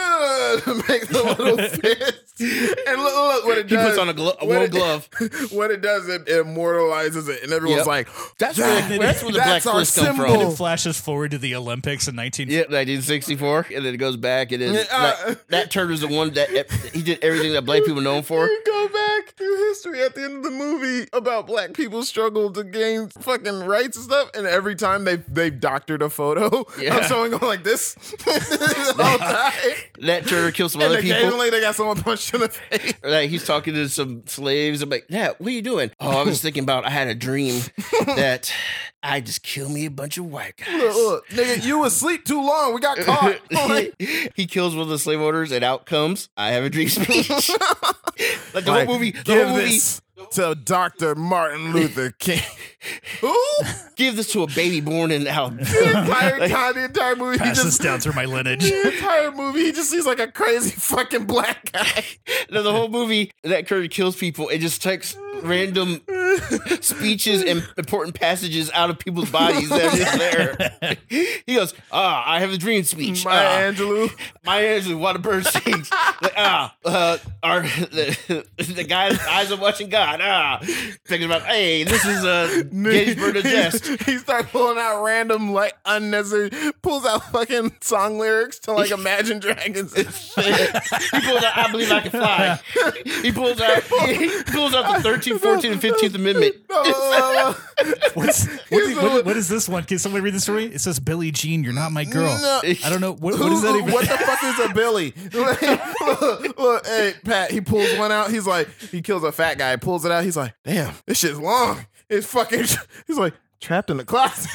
the little fist. And look, look what it He does. puts on a, glo- a What wool it- glove. What it does, it immortalizes it. And everyone's Yep. like, That's that- where, that's where the that's black our fist come symbol. from. And it flashes forward to the Olympics in nineteen. Yeah, nineteen sixty-four, and then it goes back, and then Yeah, uh, that, that Turner's the one that he did everything that black people known for. You go back through history at the end of the movie about black people's struggle to gain fucking rights and stuff, and every time they they've doctored a photo Yeah. of someone going like this the whole time. That Turner killed some And other people. occasionally they got someone punched in the face. Like he's talking to some slaves. I'm like, yeah, what are you doing? Oh, I was thinking about. I had a dream that I just kill me a bunch of white guys. Look, look, nigga, you was asleep too long. We got caught. Like, He kills one of the slave owners, and out comes I have a dream speech. Like the like, whole movie, the give whole movie. this to Doctor Martin Luther King. Who? Give this to a baby born in out. The entire time, the entire movie, he Pass this just down through my lineage. the entire movie, he just seems like a crazy fucking black guy. No, the whole movie that Curry kills people. It just takes random speeches and important passages out of people's bodies that are just there. He goes, "Ah, I have a dream speech. Maya Ah, Angelou. Maya Angelou, what a bird sings. Like, ah, uh, our the, the guy's eyes are watching God. Ah, thinking about, hey, this is a Gettysburg Digest. He starts pulling out random, like, unnecessary, pulls out fucking song lyrics to, like, Imagine Dragons and shit. He pulls out, I believe I can fly. He pulls out, he pulls out the thirteenth, fourteenth, and fifteenth Amendment. No, no, no, no. What's, what, what, what is this one? Can someone read this for me? It says, Billie Jean, you're not my girl. No. I don't know. What, what is that even? What the fuck is a Billy? look, look, hey, Pat, he pulls one out. He's like, he kills a fat guy, pulls it out. He's like, damn, this shit's long. It's fucking, he's like, trapped in the closet.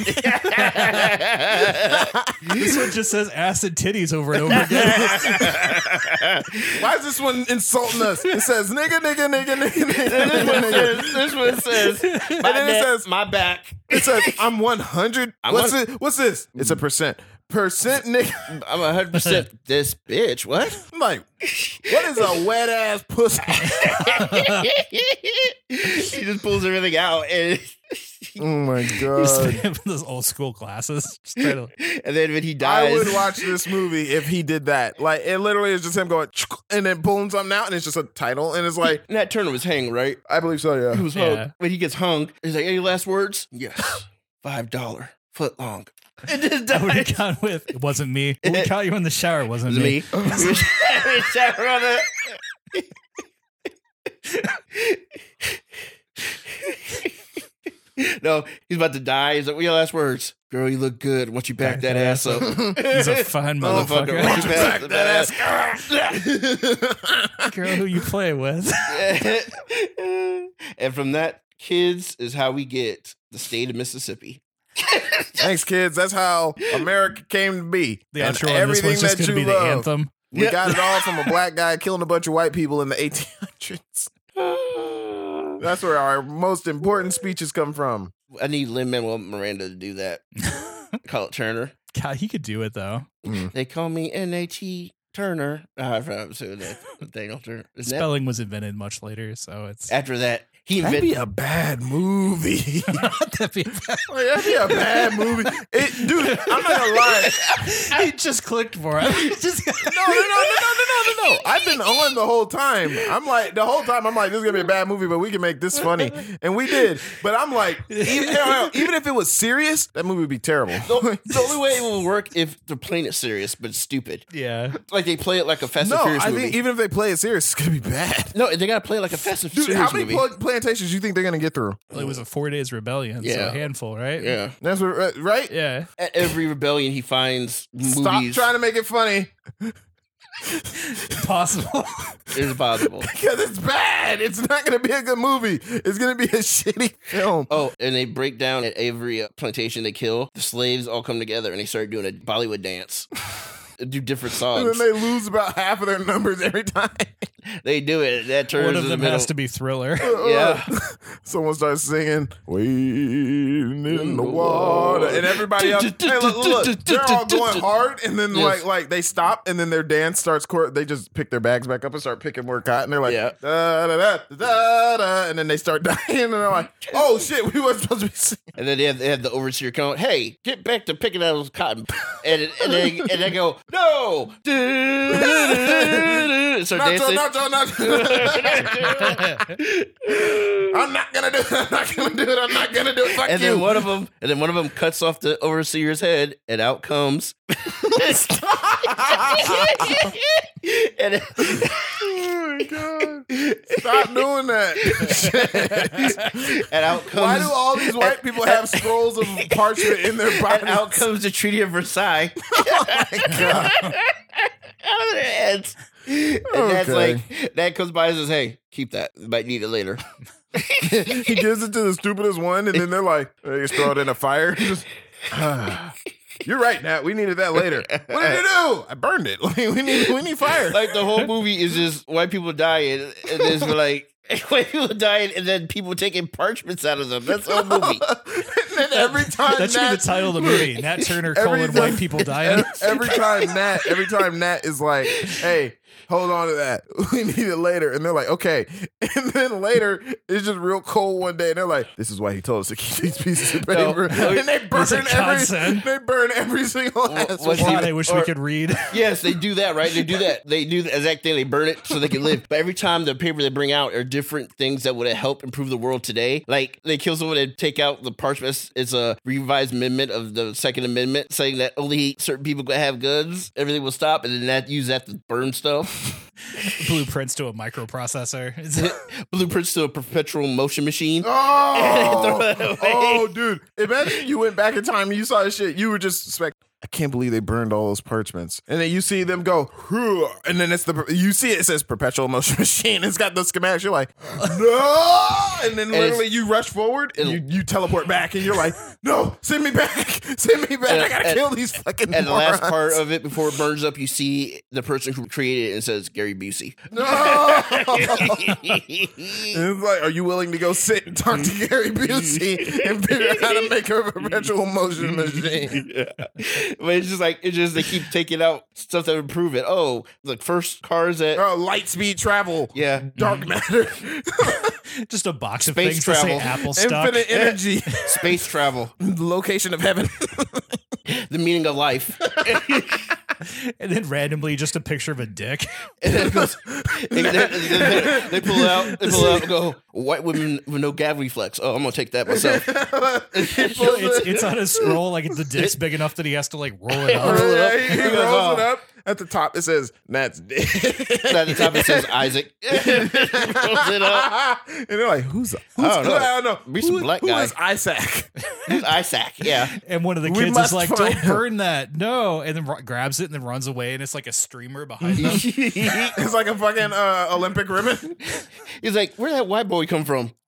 This one just says ass and titties over and over again. Why is this one insulting us? It says nigga, nigga, nigga, nigga, nigga, This one nigga. says, this one says, my, then it neck, says- my back. It says I'm one hundred. I'm What's one- it? What's this? It's a percent. Percent nigga. I'm one hundred percent this bitch. What? I'm like, what is a wet ass pussy? He just pulls everything out, and Oh my god. Those old school classes. Just try to- and then when he I dies, would watch this movie if he did that. Like, it literally is just him going and then pulling something out, and it's just a title, and it's like, Nat Turner was hanged, right? I believe so, He yeah. was hung. Yeah. When he gets hung, he's like, "Any last words?" Yes. Five dollar foot long. And just I would have dies. gone with, it wasn't me. We caught you in the shower, it wasn't Was it me. me? Shower on it. No, he's about to die. He's like, "What are your last words?" "Girl, you look good. Once you back that ass up." He's a fine Motherfucker, motherfucker. once you back that ass. Girl who you play with. And from that, kids, is how we get the state of Mississippi. Thanks, kids. That's how America came to be. The And outro on this one's just that going to you be the love. anthem. We Yeah. got it all from a black guy killing a bunch of white people in the eighteen hundreds. That's where our most important speeches come from. I need Lin-Manuel Miranda to do that. Call it Turner. God, he could do it though. Mm. They call me N A T Turner. Oh, I forgot to that. Daniel Turner. Isn't that- Spelling was invented much later, so it's After that, he That'd invented. be a bad movie. that'd be bad. Like, that'd be a bad movie. It, dude, I'm not gonna lie. He just clicked for it. Just No, no, no, no, no, no, no, no, no. I've been on the whole time. I'm like, the whole time, I'm like, this is gonna be a bad movie, but we can make this funny. And we did. But I'm like, even, hell, hell, even if it was serious, that movie would be terrible. The, the only way it will work if they're playing it serious, but it's stupid. yeah. Like they play it like a Fast No, and Furious I movie. think even if they play it serious, it's gonna be bad. no, they gotta play it like a Fast and Dude, Furious how many movie. pl- plantations do you think they're gonna get through? Well, it was a four days rebellion, so Yeah. a handful, right? yeah. That's what, uh, right? Yeah. At every rebellion, he finds Stop movies. trying to make it funny Possible. It's possible. because it's bad. It's not gonna be a good movie. It's gonna be a shitty film. Oh, and they break down at every uh, plantation they kill. The slaves all come together and they start doing a Bollywood dance. Do different And songs. then they lose about half of their numbers every time. They do it. That turns One of in them the middle. has to be Thriller. Yeah. Someone starts singing, "Wading in the water," and everybody else, hey, look, look, look, they're all going hard, and then Yes. like, like they stop, and then their dance starts. Cor- they just pick their bags back up and start picking more cotton. They're like, Yeah. da, da, da, da, da, and then they start dying, and they're like, "Oh shit, we weren't supposed to be singing." And then they have, they have the overseer come, hey, get back to picking out those cotton. And, and, they, and they go, no. And start Nacho, dancing. nacho, nacho. I'm not gonna do it. I'm not gonna do it. I'm not gonna do it. Fuck And you. then one of them, and then one of them cuts off the overseer's head, and out comes. and, Oh my god! Stop doing that. and out comes. Why do all these white people have scrolls of parchment in their and bodies? out comes the Treaty of Versailles. Oh my god! Out of their heads. And that's Okay. like, that comes by and says, hey, keep that. You might need it later. He gives it to the stupidest one, and then they're like, "Hey, just throw it in a fire." Just, ah. You're right, Nat. We needed that later. What did you do? I burned it. Like, we need we need fire. Like the whole movie is just white people dying, and it's like white people dying, and then people taking parchments out of them. That's the whole movie. And then every time That should be Nat, the title of the movie. Nat Turner Every colon time- white people dying. Every time Nat, every time Nat is like, "Hey, hold on to that. We need it later," and they're like, "Okay." And then later, it's just real cold one day, and they're like, "This is why he told us to keep these pieces of No. paper." And they burn It's a every, godsend. they burn every single Well, last what's one. God, even- I wish or- we could read. Yes, they do that, right? They do that. They do the exact thing. They burn it so they can live. But every time the paper they bring out are different things that would help improve the world today. Like they kill someone and take out the parchment. It's a revised amendment of the Second Amendment saying that only certain people can have guns. Everything will stop, and then that use that to burn stuff. Blueprints to a microprocessor. It's- Blueprints to a perpetual motion machine. Oh, oh, dude! Imagine you went back in time and you saw this shit. You would just expect. I can't believe they burned all those parchments. And then you see them go, "Huh," and then it's the you see it, it says perpetual motion machine. It's got the schematics. You're like, no, and then literally you rush forward and you, you teleport back, and you're like, no, send me back, send me back. And- I gotta and- kill these fucking. And the last morons. part of it, before it burns up, you see the person who created it and says Gary Busey. No. And it's like, are you willing to go sit and talk to Gary Busey and figure out how to make a perpetual motion machine? Yeah. But it's just like, it's just, they keep taking out stuff that would improve it. Oh, the first cars that, Oh, light speed travel. yeah. Dark matter. just a box of Space things travel. to say Apple stock. Infinite energy. Space travel, The location of heaven. the meaning of life. And then randomly just a picture of a dick. And then it goes, and then- and then they pull out, they pull out and go, white women with no gag reflex. Oh, I'm going to take that myself. it's, it's on a scroll, like the dick's big enough that he has to like roll it up. Roll it up. He, he He goes, rolls it "Oh." up. At the top, it says, Nat's dead. At the top it says Isaac. Rolls it up. And they're like, who's, who's I don't know. I don't know. Be some Who- black who guy. is Isaac? Who's Isaac? Yeah. And one of the We kids is must like, find "Don't him." burn that, no!" And then ru- grabs it and then runs away, and it's like a streamer behind them. It's like a fucking uh, Olympic ribbon. He's like, where'd that white boy come from?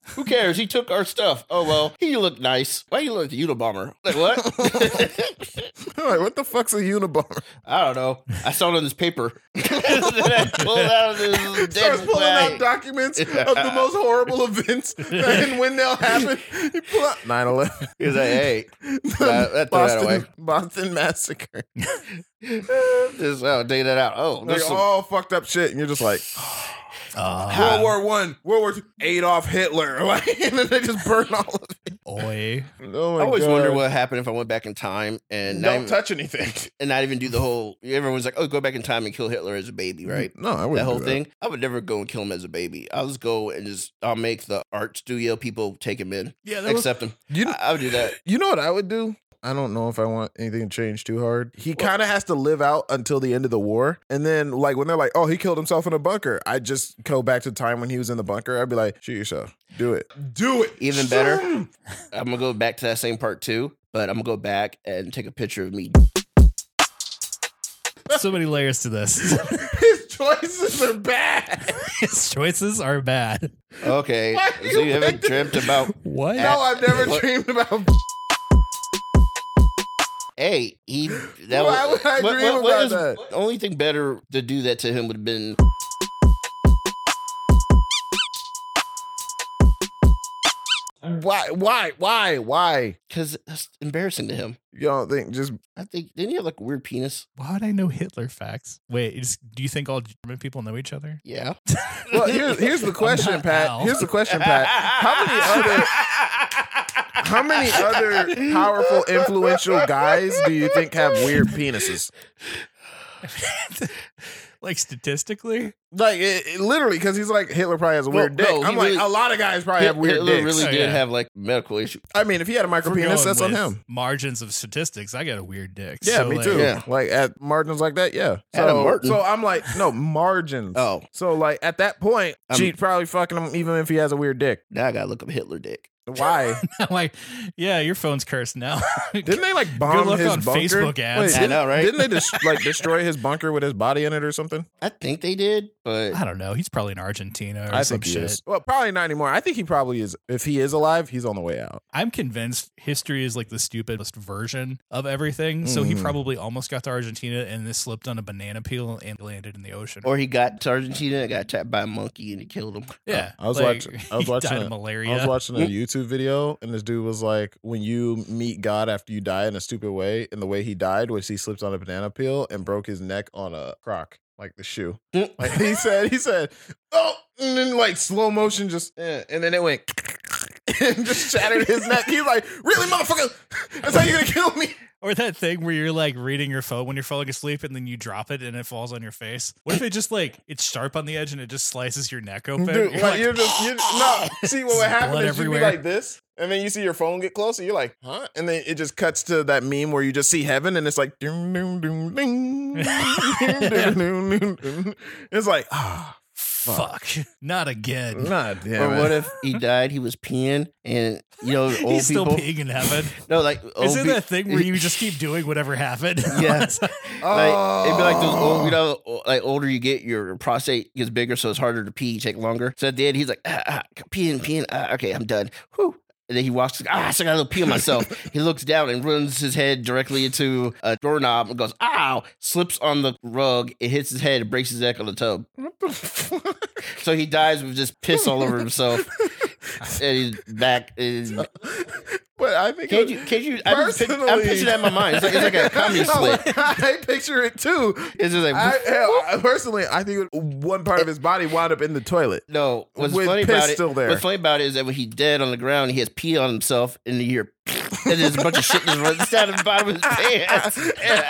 Who cares? He took our stuff. Oh, well, he looked nice. Why you look like the Unabomber? Like, what? Like, what the fuck's a Unabomber? I don't know. I saw it on this paper. Then I pulled out this Starts dead pulling flag. out documents of the most horrible events that in Wendell happened. He pull out nine eleven. He was like, hey, that, that threw that away. Boston, Boston Massacre. Just oh, dig that out. Oh, Like there's some, all fucked up shit. And you're just like, Uh, World War One, World War Two, Adolf Hitler. Like, and then they just burn all of it. Oi. Oh my I always God. wonder what happened if I went back in time and not Don't even, touch anything. and not even do the whole. Everyone's like, oh, go back in time and kill Hitler as a baby, right? No, I wouldn't That whole do thing. I would never go and kill him as a baby. I'll just go and just I'll make the art studio people take him in, Yeah, that was, accept him. You know, I, I would do that. you know what I would do? I don't know if I want anything to change too hard. He kind of has to live out until the end of the war. And then, like, when they're like, oh, he killed himself in a bunker, I just go back to the time when he was in the bunker. I'd be like, shoot yourself. Do it. Do it. Even better, I'm gonna go back to that same part too, but I'm gonna go back and take a picture of me. so many layers to this. His choices are bad. His choices are bad. Okay, Why do so you you haven't pick the- dreamt about? What? No, I've never What? dreamed about. Hey, he. That Why was- would I what- dream what- what about is- that? The only thing better to do that to him would have been. Why? Why? Why? Why? Because that's embarrassing to him. You don't think just I think didn't he have like a weird penis? Why would I know Hitler facts? Wait, you just, do you think all German people know each other? Yeah. well? Here's here's the question, not Pat. Al. Here's the question, Pat. How many other how many other powerful, influential guys do you think have weird penises? Like statistically? Like it, it- literally, because he's like Hitler probably has a Well, weird dick. no, he I'm like really- a lot of guys probably have weird Hitler dicks. really Oh, did yeah. have like medical issues. I mean, if he had a micro If we're penis, going that's on with him. Margins of statistics. I got a weird dick. Yeah, So, me like, too. Yeah. Like at margins like that, yeah. Adam So, Martin. so I'm like, no margins. Oh. so like at that point, Um, she'd probably fucking him even if he has a weird dick. Now I gotta look up Hitler dick. Why? I'm like, yeah, your phone's cursed now. Didn't they like bomb Good luck his on bunker? Facebook ads. Wait, I didn't, know, right? Didn't they just like destroy his bunker with his body in it or something? I think they did, but I don't know. He's probably in Argentina or I some think he shit. is. Well, probably not anymore. I think he probably is. If he is alive, he's on the way out. I'm convinced history is like the stupidest version of everything. So he Mhm. probably almost got to Argentina and this slipped on a banana peel and landed in the ocean. or he got to Argentina and got attacked by a monkey and it killed him. yeah, I was like, watching. I was he watching. died a- of malaria. I was watching a YouTube video, and this dude was like, "When you meet God after you die in a stupid way, and the way he died was he slipped on a banana peel and broke his neck on a croc, like the shoe." Like he said, he said, "Oh," and then like slow motion, just eh, and then it went and just shattered his neck. He's like, "Really, motherfucker? That's how you're gonna kill me?" Or that thing where you're like reading your phone when you're falling asleep and then you drop it and it falls on your face. What if it just like it's sharp on the edge and it just slices your neck open? Dude, You're like, like, you're just you no. See what would happen blood is you'd be everywhere. like this, and then you see your phone get closer. You're like, huh? And then it just cuts to that meme where you just see heaven, and it's like, doom, doom, doom, ding, doom, doom, doom, doom, doom. It's like, ah, fuck, not again. nah, damn Or it. what if he died? He was peeing, and you know, old He's still people. peeing in heaven. No, like old Is it pe- that thing where you just keep doing whatever happened? Yeah. Like it'd be like those old, you Oh. know, like older you get, your prostate gets bigger, so it's harder to pee, take longer. So at the end, he's like, ah, ah, peeing, peeing. Ah, okay, I'm done. Whew. And then he walks, ah, so I got a little pee on myself. He looks down and runs his head directly into a doorknob and goes, ow, slips on the rug. It hits his head and breaks his neck on the tub. What the fuck? So he dies with just piss all over himself. And he's back. And But I think can't it- you, can't you, I'm, pic- I'm Personally- picturing that in my mind. It's like, it's like a comedy split. I picture it too. It's just like, I, hell, I- personally, I think it- one part of his body wound up in the toilet. no, what's with funny piss about it, still there. what's funny about it is that when he's dead on the ground, he has pee on himself and you hear, and there's a bunch of shit just runs down the bottom of his pants.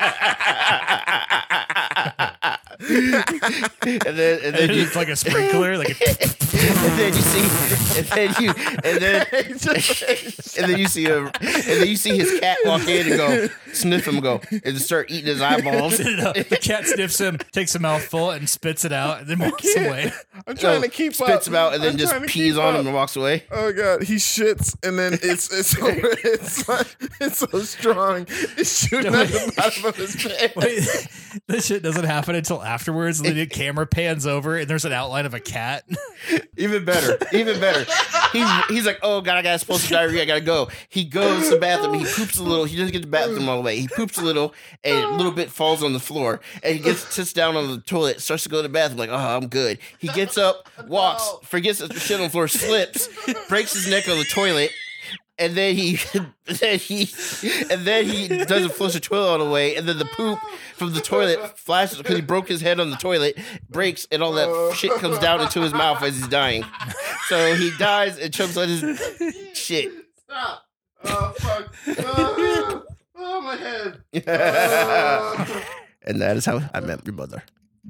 and then, and then you, It's like a sprinkler, like a, and then you see, and then you, and then, and then you see him, and then you see his cat walk in and go sniff him, and go, and just start eating his eyeballs. the cat sniffs him, takes a mouthful, and spits it out, and then walks away. I'm trying So, to keep up. spits him out and then I'm just trying to pees keep on up. him and walks away. Oh god, he shits and then it's it's so, it's like, it's so strong. It's shooting at the bottom of his pants. Wait, this shit doesn't happen until after afterwards, and then the camera pans over, and there's an outline of a cat. Even better. Even better. He, he's like, oh, God, I got explosive diarrhea. I got to go. He goes to the bathroom. He poops a little. He doesn't get to the bathroom all the way. He poops a little, and a little bit falls on the floor. And he gets sits down on the toilet, starts to go to the bathroom, like, oh, I'm good. He gets up, walks, forgets the shit on the floor, slips, breaks his neck on the toilet. And then he, then he, and then he doesn't flush the toilet all the way, and then the poop from the toilet flashes because he broke his head on the toilet, breaks, and all that shit comes down into his mouth as he's dying. So he dies and chokes on his shit. Stop! Oh fuck! Oh, oh my head! Oh. And that is how I met your mother.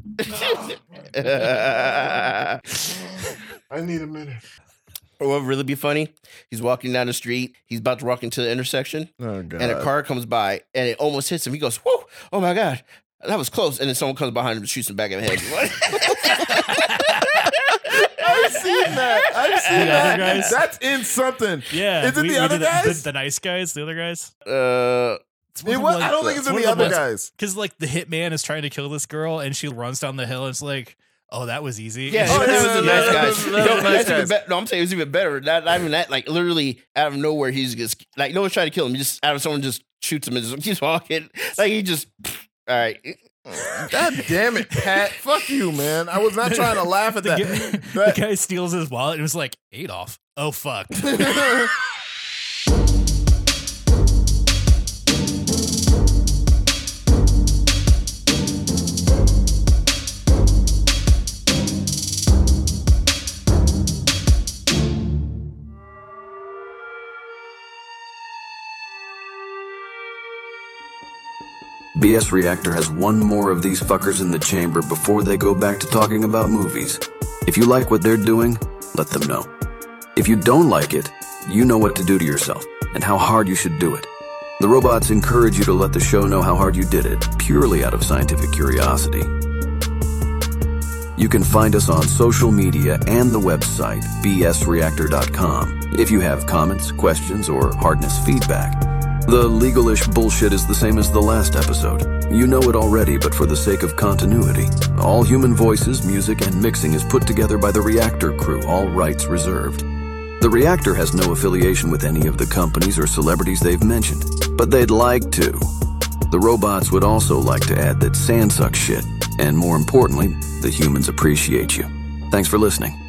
I need a minute. Or what would really be funny? He's walking down the street. He's about to walk into the intersection. Oh, God. And a car comes by and it almost hits him. He goes, whoa, oh my God, that was close. And then someone comes behind him and shoots him back in the head. I've seen that. I've seen The that. other guys? That's in something. Yeah. Is it we- the we other did guys? The, the nice guys? The other guys? uh, It was, I don't think it's in the other guys. Because, like, the hitman is trying to kill this girl, and she runs down the hill, and it's like, oh, that was easy. yeah, Oh, it yeah, was the yeah, nice yeah, guys. yeah, No, yeah, but yeah, that's nice even guys. be- no, I'm saying it was even better. Not, not even that. Like, literally out of nowhere, he's just, like, no one's trying to kill him. He just, out of someone just shoots him and just keeps walking. Like, he just, all right. God damn it, Pat. Fuck you, man. I was not trying to laugh at The, that. guy, That- the guy steals his wallet, and it was like, Adolf. Oh, fuck. B S Reactor has one more of these fuckers in the chamber before they go back to talking about movies. If you like what they're doing, let them know. If you don't like it, you know what to do to yourself and how hard you should do it. The robots encourage you to let the show know how hard you did it, purely out of scientific curiosity. You can find us on social media and the website b s reactor dot com if you have comments, questions, or hardness feedback. The legalish bullshit is the same as the last episode. You know it already, but for the sake of continuity, all human voices, music, and mixing is put together by the Reactor crew, all rights reserved. The Reactor has no affiliation with any of the companies or celebrities they've mentioned, but they'd like to. The robots would also like to add that sand sucks shit, and more importantly, the humans appreciate you. Thanks for listening.